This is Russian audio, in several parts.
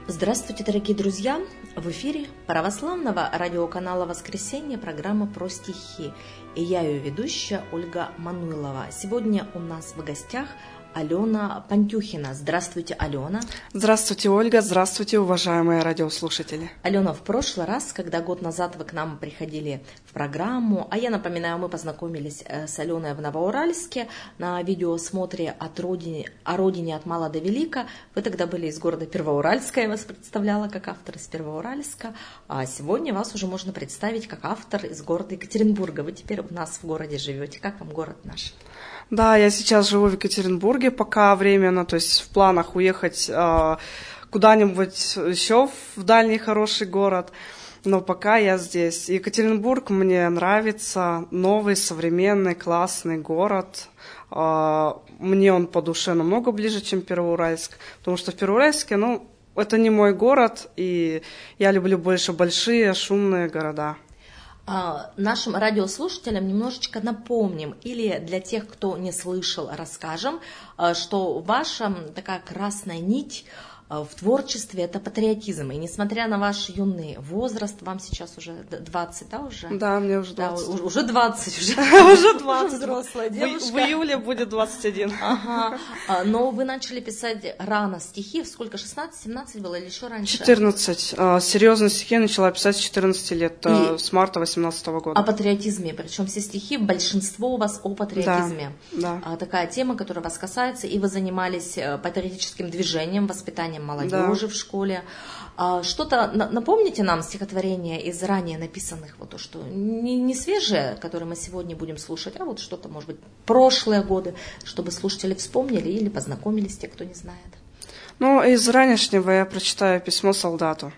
Здравствуйте, дорогие друзья! В эфире православного радиоканала «Воскресенье» программа «Про стихи». И я ее ведущая Ольга Мануйлова. Сегодня у нас в гостях Алена Пантюхина. Здравствуйте, Алена. Здравствуйте, Ольга. Здравствуйте, уважаемые радиослушатели. Алена, в прошлый раз, когда год назад вы к нам приходили в программу, а я напоминаю, мы познакомились с Аленой в Новоуральске на видеосмотре о родине от мала до велика. Вы тогда были из города Первоуральска, я вас представляла как автор из Первоуральска, а сегодня вас уже можно представить как автор из города Екатеринбурга. Вы теперь у нас в городе живете. Как вам город наш? Да, я сейчас живу в Екатеринбурге пока временно, то есть в планах уехать куда-нибудь еще в дальний хороший город, но пока я здесь. Екатеринбург мне нравится, новый, современный, классный город. Мне он по душе намного ближе, чем Первоуральск, потому что в Первоуральске, это не мой город, и я люблю больше большие, шумные города. Нашим радиослушателям немножечко напомним, или для тех, кто не слышал, расскажем, что ваша такая красная нить в творчестве – это патриотизм. И несмотря на ваш юный возраст, вам сейчас уже 20, да, уже? Да, мне уже 20. Да, уже 20. Уже 20. Взрослая девушка. В июле будет 21. Ага. Но вы начали писать рано стихи. Сколько, 16-17 было или еще раньше? 14. Серьезные стихи я начала писать с 14 лет, с марта 18 года. О патриотизме. Причем все стихи, большинство у вас о патриотизме. Да. Такая тема, которая вас касается. И вы занимались патриотическим движением, воспитанием молодежи в школе. Что-то напомните нам стихотворение из ранее написанных, вот то, что не свежее, которое мы сегодня будем слушать, а вот что-то, может быть, прошлые годы, чтобы слушатели вспомнили или познакомились, те, кто не знает. Из ранешнего я прочитаю письмо солдату.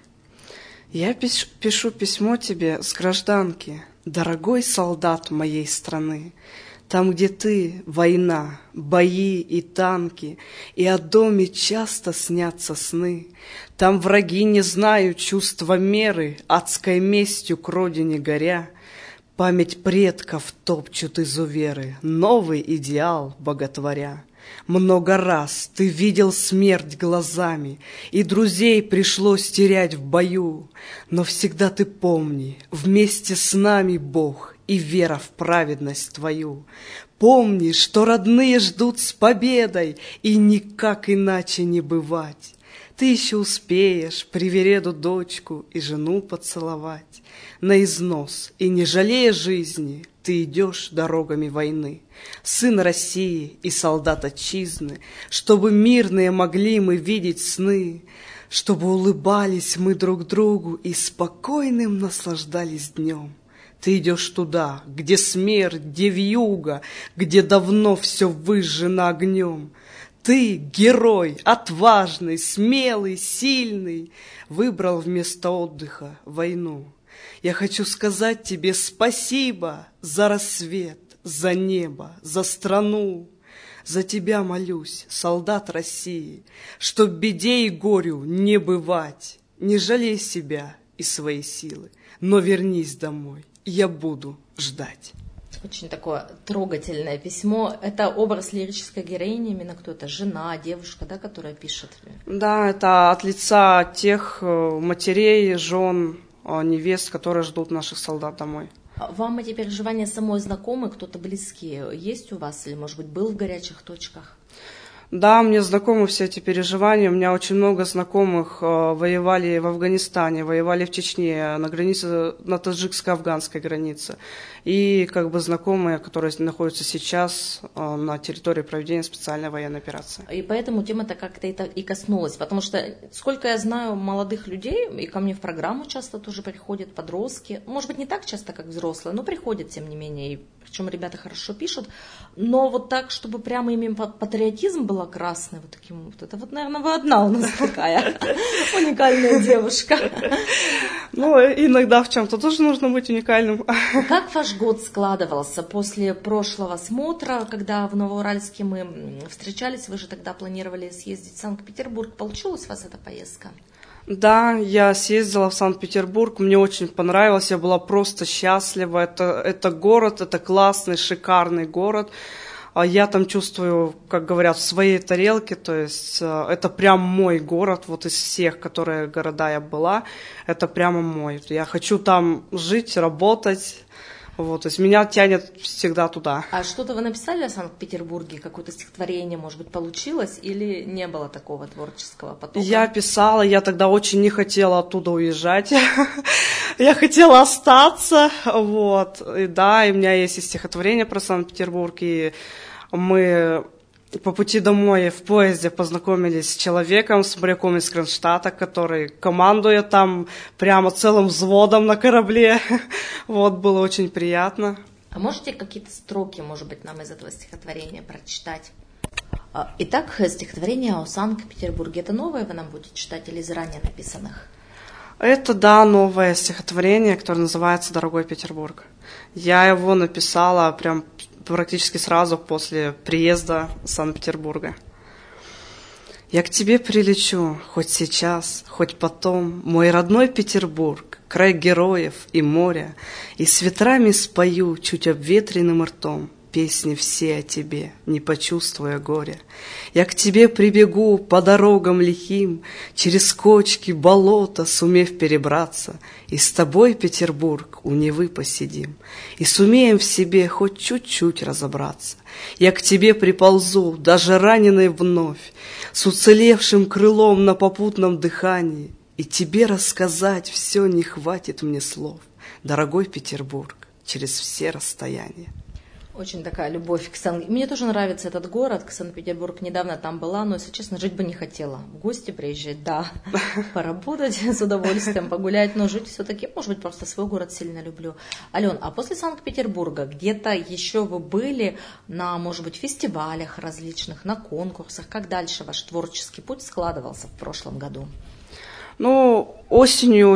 Я пишу письмо тебе с гражданки, дорогой солдат моей страны. Там, где ты, война, бои и танки, и о доме часто снятся сны. Там враги не знают чувства меры, адской местью к родине горя. Память предков топчут изуверы, новый идеал боготворя. Много раз ты видел смерть глазами, и друзей пришлось терять в бою. Но всегда ты помни, вместе с нами Бог и вера в праведность твою. Помни, что родные ждут с победой, и никак иначе не бывать. Ты еще успеешь привереду дочку и жену поцеловать. На износ, и не жалея жизни, ты идешь дорогами войны. Сын России и солдат отчизны, чтобы мирные могли мы видеть сны, чтобы улыбались мы друг другу и спокойным наслаждались днем. Ты идешь туда, где смерть, где вьюга, где давно все выжжено огнем. Ты, герой, отважный, смелый, сильный, выбрал вместо отдыха войну. Я хочу сказать тебе спасибо за рассвет, за небо, за страну. За тебя молюсь, солдат России, чтоб беде и горю не бывать. Не жалей себя и свои силы, но вернись домой. Я буду ждать. Очень такое трогательное письмо. Это образ лирической героини, именно кто-то, жена, девушка, да, которая пишет? Да, это от лица тех матерей, жен, невест, которые ждут наших солдат домой. Вам эти переживания самой знакомы, кто-то близкий есть у вас, или, может быть, был в горячих точках? Да, мне знакомы все эти переживания. У меня очень много знакомых воевали в Афганистане, воевали в Чечне, на границе, на таджикско-афганской границе. И знакомые, которые находятся сейчас на территории проведения специальной военной операции. И поэтому тема-то как-то и коснулась. Потому что, сколько я знаю молодых людей, и ко мне в программу часто тоже приходят подростки, может быть, не так часто, как взрослые, но приходят, тем не менее, и причем ребята хорошо пишут, но вот так, чтобы прямо именно патриотизм был красный, вот таким вот. Это вот, наверное, вы одна у нас такая уникальная девушка. Иногда в чем-то тоже нужно быть уникальным. Как ваш год складывался после прошлого смотра, когда в Новоуральске мы встречались? Вы же тогда планировали съездить в Санкт-Петербург. Получилась у вас эта поездка? Да, я съездила в Санкт-Петербург, мне очень понравилось, я была просто счастлива. Это город, это классный, шикарный город. я там чувствую, как говорят, в своей тарелке, то есть это прям мой город, вот из всех, которые города я была, это прямо мой. Я хочу там жить, работать, вот, то есть меня тянет всегда туда. А что-то вы написали о Санкт-Петербурге? Какое-то стихотворение, может быть, получилось или не было такого творческого потока? Я писала, я тогда очень не хотела оттуда уезжать. Я хотела остаться, вот. И да, и у меня есть и стихотворение про Санкт-Петербург, и мы по пути домой в поезде познакомились с человеком, с моряком из Кронштадта, который командует там прямо целым взводом на корабле. Вот, было очень приятно. А можете какие-то строки, может быть, нам из этого стихотворения прочитать? Итак, стихотворение о Санкт-Петербурге. Это новое вы нам будете читать или из ранее написанных? Это, да, новое стихотворение, которое называется «Дорогой Петербург». Я его написала прям практически сразу после приезда в Санкт-Петербурга. Я к тебе прилечу, хоть сейчас, хоть потом, мой родной Петербург, край героев и моря, и с ветрами спою чуть обветренным ртом песни все о тебе, не почувствуя горя. Я к тебе прибегу по дорогам лихим, через кочки, болота, сумев перебраться, и с тобой, Петербург, у Невы посидим, и сумеем в себе хоть чуть-чуть разобраться. Я к тебе приползу, даже раненый вновь, с уцелевшим крылом на попутном дыхании, и тебе рассказать все не хватит мне слов, дорогой Петербург, через все расстояния. Очень такая любовь к Санкт-Петербургу. Мне тоже нравится этот город, к Санкт-Петербург. Недавно там была, но, если честно, жить бы не хотела. В гости приезжать, да, поработать с удовольствием, погулять, но жить все-таки, может быть, просто свой город сильно люблю. Ален, а после Санкт-Петербурга где-то еще вы были на, может быть, фестивалях различных, на конкурсах? Как дальше ваш творческий путь складывался в прошлом году? Ну, осенью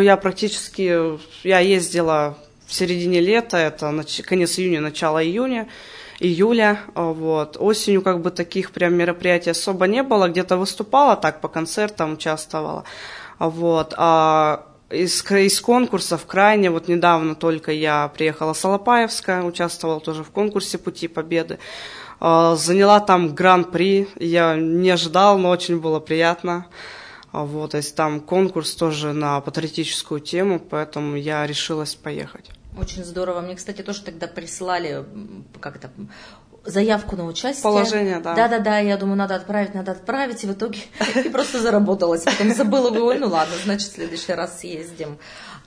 я ездила в середине лета, это конец июня, начало июля, вот. Осенью как бы таких прям мероприятий особо не было, где-то выступала так, по концертам участвовала, вот. А из конкурсов крайне, вот недавно только я приехала с Алапаевска, участвовала тоже в конкурсе «Пути Победы», заняла там гран-при, я не ожидала, но очень было приятно. Вот, то есть там конкурс тоже на патриотическую тему, поэтому я решилась поехать. Очень здорово. Мне, кстати, тоже тогда присылали заявку на участие. Положение, да. Да, я думаю, надо отправить, и в итоге и просто заработалась. Потом забыла, говорю, ну ладно, значит, в следующий раз съездим.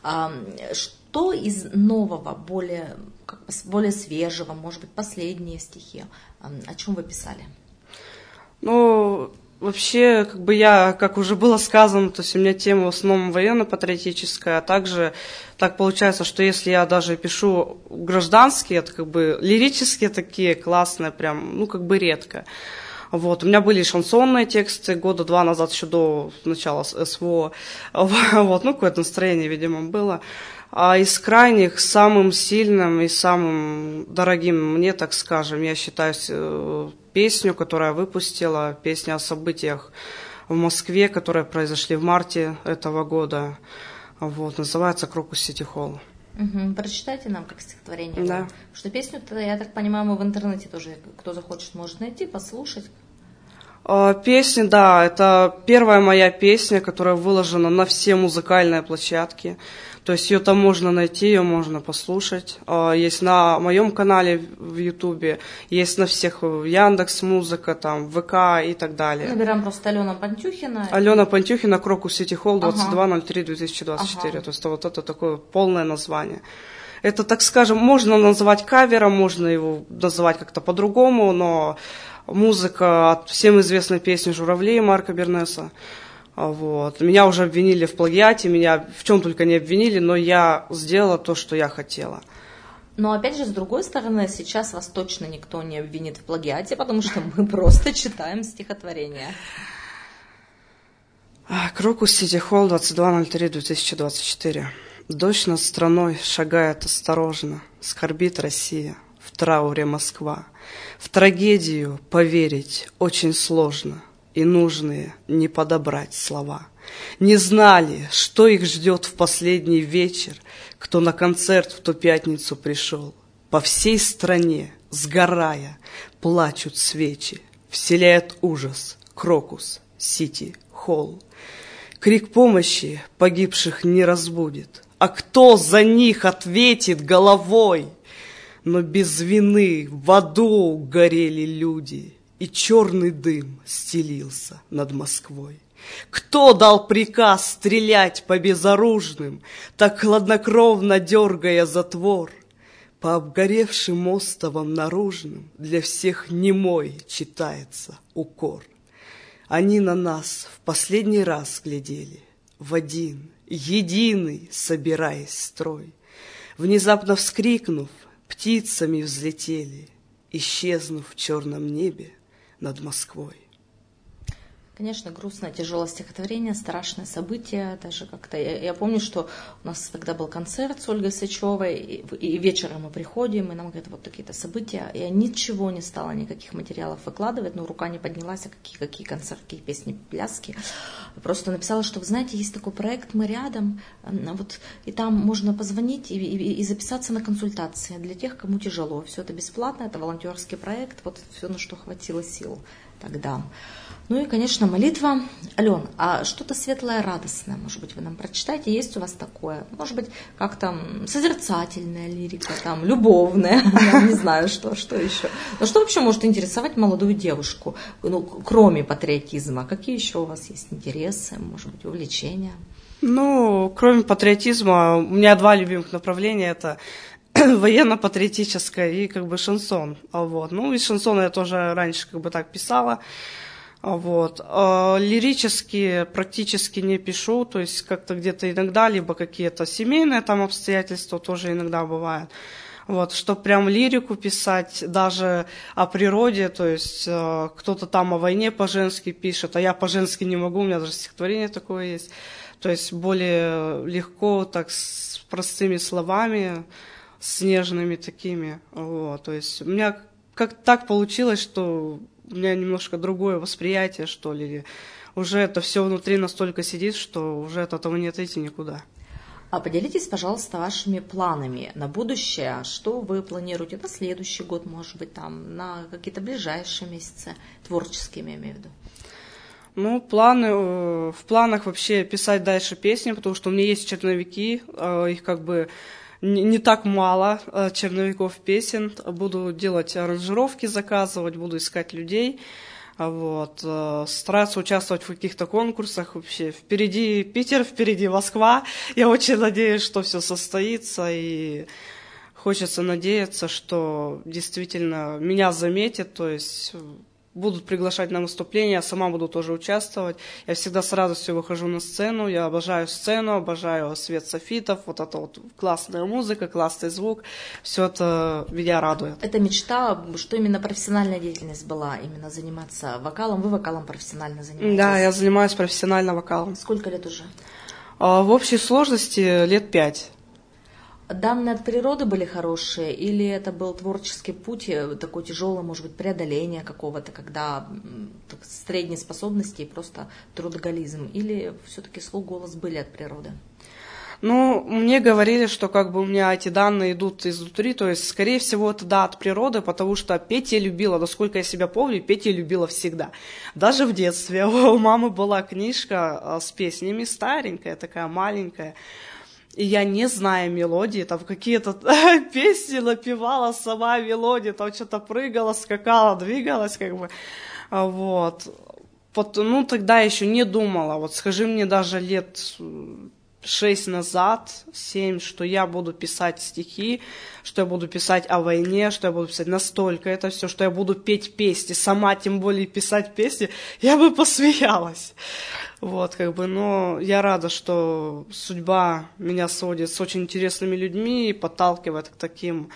Что из нового, более свежего, может быть, последние стихи, о чем вы писали? Ну, вообще, как бы я, как уже было сказано, то есть у меня тема в основном военно-патриотическая, а также так получается, что если я даже пишу гражданские, это как бы лирические такие, классные, прям, ну, как бы редко. Вот, у меня были шансонные тексты года 2 назад, еще до начала СВО, вот, ну, какое-то настроение, видимо, было. А из крайних самым сильным и самым дорогим мне, так скажем, я считаю песню, которую я выпустила, песня о событиях в Москве, которые произошли в марте этого года. Вот, называется «Крокус Сити Холл». Прочитайте нам как стихотворение. Да. Потому что песню-то, я так понимаю, мы в интернете тоже, кто захочет, может найти, послушать. Песня, да, это первая моя песня, которая выложена на все музыкальные площадки. То есть ее там можно найти, ее можно послушать. Есть на моем канале в Ютубе, есть на всех, Яндекс.Музыка, там, ВК и так далее. Набираем просто Алена Пантюхина. Алена Пантюхина, Крокус Сити Холл, 22.03.2024. Ага. То есть вот это такое полное название. Это, так скажем, можно назвать кавером, можно его называть как-то по-другому, но музыка от всем известной песни «Журавли» Марка Бернеса. Вот. Меня уже обвинили в плагиате, меня в чем только не обвинили, но я сделала то, что я хотела. Но опять же, с другой стороны, сейчас вас точно никто не обвинит в плагиате, потому что мы просто читаем стихотворение. Крокус Сити Холл, 22.03.2024. Дождь над страной шагает осторожно, скорбит Россия, в трауре Москва. В трагедию поверить очень сложно, и нужные не подобрать слова. Не знали, что их ждет в последний вечер, кто на концерт в ту пятницу пришел. По всей стране сгорая, плачут свечи, вселяет ужас крокус, сити, холл. Крик помощи погибших не разбудит, а кто за них ответит головой? Но без вины в аду горели люди, и черный дым стелился над Москвой. Кто дал приказ стрелять по безоружным, так хладнокровно дергая затвор? По обгоревшим остовам наружным для всех немой читается укор. Они на нас в последний раз глядели, в один, единый, собираясь в строй. Внезапно вскрикнув, птицами взлетели, исчезнув в черном небе над Москвой. Конечно, грустное, тяжелое стихотворение, страшное событие. Даже как-то я помню, что у нас тогда был концерт с Ольгой Сычевой, и вечером мы приходим, и нам говорят, вот такие-то события. Я ничего не стала, никаких материалов выкладывать, но рука не поднялась, а какие концерты, какие песни, пляски. Просто написала, что, вы знаете, есть такой проект, мы рядом, вот, и там можно позвонить и записаться на консультации для тех, кому тяжело. Все это бесплатно, это волонтерский проект, вот все, на что хватило сил тогда. Ну и, конечно, молитва. Ален, а что-то светлое, радостное, может быть, вы нам прочитаете? Есть у вас такое? Может быть, как-то созерцательная лирика, там, любовная, я не знаю, что еще. Но что вообще может интересовать молодую девушку, ну, кроме патриотизма? Какие еще у вас есть интересы, может быть, увлечения? Ну, кроме патриотизма, у меня два любимых направления. Это военно-патриотическое и как бы шансон. Вот. Ну, и шансон я тоже раньше как бы так писала. Вот. Лирически практически не пишу, то есть как-то где-то иногда, либо какие-то семейные там обстоятельства тоже иногда бывают. Вот, что прям лирику писать даже о природе, то есть кто-то там о войне по-женски пишет, а я по-женски не могу, у меня даже стихотворение такое есть. То есть более легко, так с простыми словами, с нежными такими. Вот. То есть у меня как так получилось, что у меня немножко другое восприятие, что ли. Уже это все внутри настолько сидит, что уже от этого не отойти никуда. А поделитесь, пожалуйста, вашими планами на будущее. Что вы планируете на следующий год, может быть, там, на какие-то ближайшие месяцы, творческими, я имею в виду? Ну, в планах вообще писать дальше песни, потому что у меня есть черновики, их как бы не так мало, черновиков песен. Буду делать аранжировки, заказывать, буду искать людей. Вот. Стараться участвовать в каких-то конкурсах вообще. Впереди Питер, впереди Москва. Я очень надеюсь, что все состоится, и хочется надеяться, что действительно меня заметят, то есть будут приглашать на выступления, я сама буду тоже участвовать. Я всегда с радостью выхожу на сцену, я обожаю сцену, обожаю свет софитов, вот это вот классная музыка, классный звук, все это меня радует. Это мечта, что именно профессиональная деятельность была, именно заниматься вокалом, вы вокалом профессионально занимаетесь? Да, я занимаюсь профессионально вокалом. Сколько лет уже? В общей сложности лет 5. Данные от природы были хорошие, или это был творческий путь, такой тяжелый, может быть, преодоление какого-то, когда средние способности и просто трудоголизм, или все-таки слух, голос были от природы? Ну, мне говорили, что как бы у меня эти данные идут изнутри, то есть, скорее всего, это да, от природы, потому что петь я любила, насколько я себя помню, петь я любила всегда. Даже в детстве у мамы была книжка с песнями, старенькая, такая маленькая, и я, не зная мелодии, там какие-то песни напевала сама мелодии, там что-то прыгала, скакала, двигалась, как бы, вот. Ну, тогда еще не думала, вот скажи мне даже лет 6 назад, 7, что я буду писать стихи, что я буду писать о войне, что я буду писать настолько это все, что я буду петь песни, сама тем более писать песни, я бы посмеялась. Вот, как бы, но я рада, что судьба меня сводит с очень интересными людьми и подталкивает к таким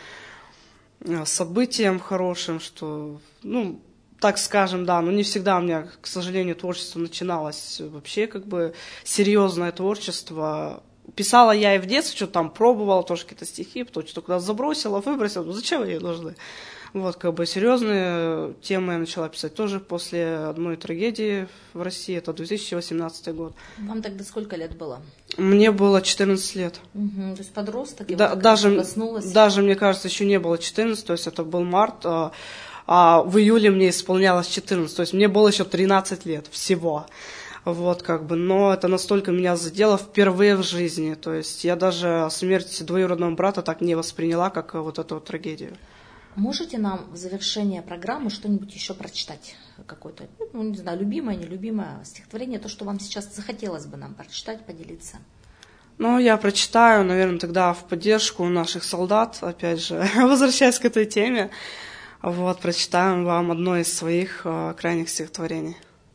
событиям хорошим, что, ну, так скажем, да, но не всегда у меня, к сожалению, творчество начиналось вообще, как бы, серьезное творчество. Писала я и в детстве, что-то там пробовала, тоже какие-то стихи, потом что-то куда-то забросила, выбросила, ну зачем они нужны? Вот, как бы серьезные темы я начала писать тоже после одной трагедии в России, это 2018 год. Вам тогда сколько лет было? Мне было 14 лет. Угу, то есть подросток, и Да, вот даже, мне кажется, еще не было 14, то есть это был март, а в июле мне исполнялось 14, то есть мне было еще 13 лет всего. Вот, как бы, но это настолько меня задело впервые в жизни, то есть я даже смерть двоюродного брата так не восприняла, как вот эту вот трагедию. Можете нам в завершение программы что-нибудь еще прочитать? Какое-то, ну, не знаю, любимое, нелюбимое стихотворение, то, что вам сейчас захотелось бы нам прочитать, поделиться? Ну, я прочитаю, наверное, тогда в поддержку наших солдат, опять же, возвращаясь к этой теме, вот, прочитаем вам одно из своих крайних стихотворений.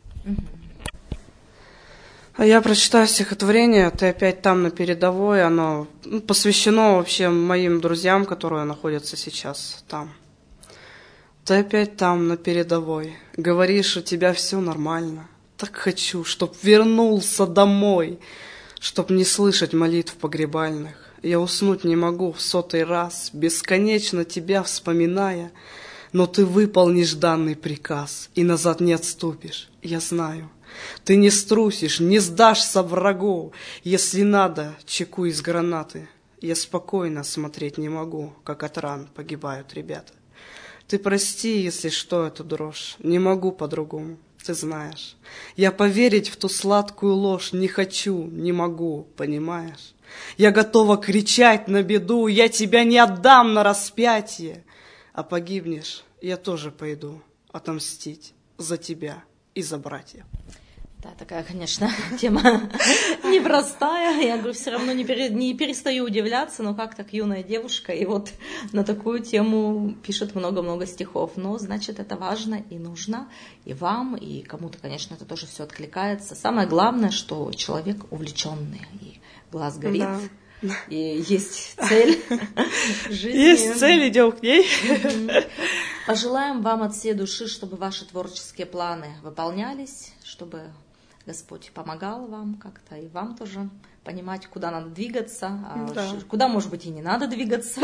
Я прочитаю стихотворение, «Ты опять там на передовой», оно посвящено вообще моим друзьям, которые находятся сейчас там. Ты опять там на передовой, говоришь, у тебя все нормально. Так хочу, чтоб вернулся домой, чтоб не слышать молитв погребальных. Я уснуть не могу в 100-й раз, бесконечно тебя вспоминая. Но ты выполнишь данный приказ и назад не отступишь, я знаю. Ты не струсишь, не сдашься врагу, если надо, чеку из гранаты. Я спокойно смотреть не могу, как от ран погибают ребята. Ты прости, если что, эту дрожь, не могу по-другому, ты знаешь. Я поверить в ту сладкую ложь не хочу, не могу, понимаешь? Я готова кричать на беду, я тебя не отдам на распятие. А погибнешь, я тоже пойду отомстить за тебя и за братьев. Да, такая, конечно, тема непростая. Я говорю, все равно не перестаю удивляться, но как так юная девушка, и вот на такую тему пишет много-много стихов. Но, значит, это важно и нужно и вам, и кому-то, конечно, это тоже все откликается. Самое главное, что человек увлеченный, и глаз горит. Да. И есть цель жизни. Есть цель, идем к ней. Пожелаем вам от всей души, чтобы ваши творческие планы выполнялись, чтобы Господь помогал вам как-то, и вам тоже понимать, куда надо двигаться, куда, может быть, и не надо двигаться.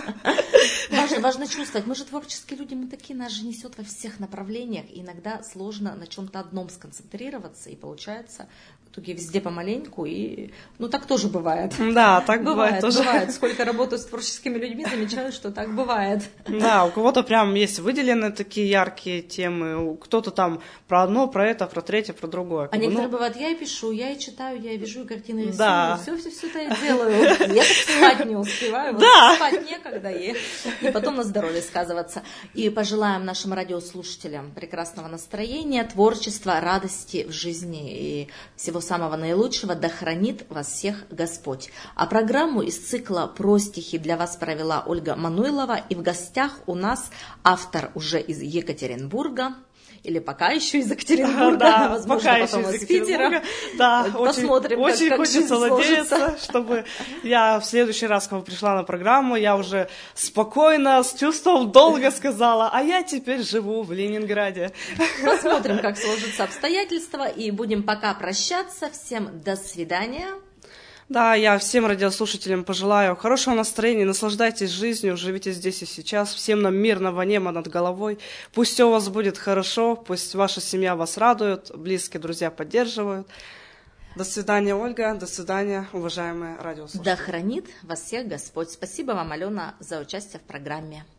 Важно чувствовать. Мы же творческие люди, мы такие, нас же несет во всех направлениях. И иногда сложно на чем-то одном сконцентрироваться, и получается в итоге везде помаленьку. И, ну, так тоже бывает. Да, так бывает тоже. Бывает. Сколько работаю с творческими людьми, замечаю, что так бывает. Да, у кого-то прям есть выделены такие яркие темы, кто-то там про одно, про это, про третье, про другое. А некоторые бывают, я и пишу, я и читаю, я и вяжу, и картины рисую, да. все это я делаю. Я так спать не успеваю, вот спать некогда, и потом на здоровье сказываться. И пожелаем нашим радиослушателям прекрасного настроения, творчества, радости в жизни и всего самого наилучшего. Да хранит вас всех Господь. А программу из цикла «Про стихи» для вас провела Ольга Мануйлова. И в гостях у нас автор уже из Екатеринбурга. Или пока еще из Екатеринбурга, да, возможно, пока потом из Питера. Да, посмотрим, очень как хочется надеяться, чтобы я в следующий раз, когда пришла на программу, я уже спокойно, с чувством долга сказала, а я теперь живу в Ленинграде. Посмотрим, как сложатся обстоятельства, и будем пока прощаться. Всем до свидания. Да, я всем радиослушателям пожелаю хорошего настроения, наслаждайтесь жизнью, живите здесь и сейчас. Всем нам мирного неба над головой. Пусть все у вас будет хорошо, пусть ваша семья вас радует, близкие друзья поддерживают. До свидания, Ольга, до свидания, уважаемые радиослушатели. Да хранит вас всех Господь. Спасибо вам, Алена, за участие в программе.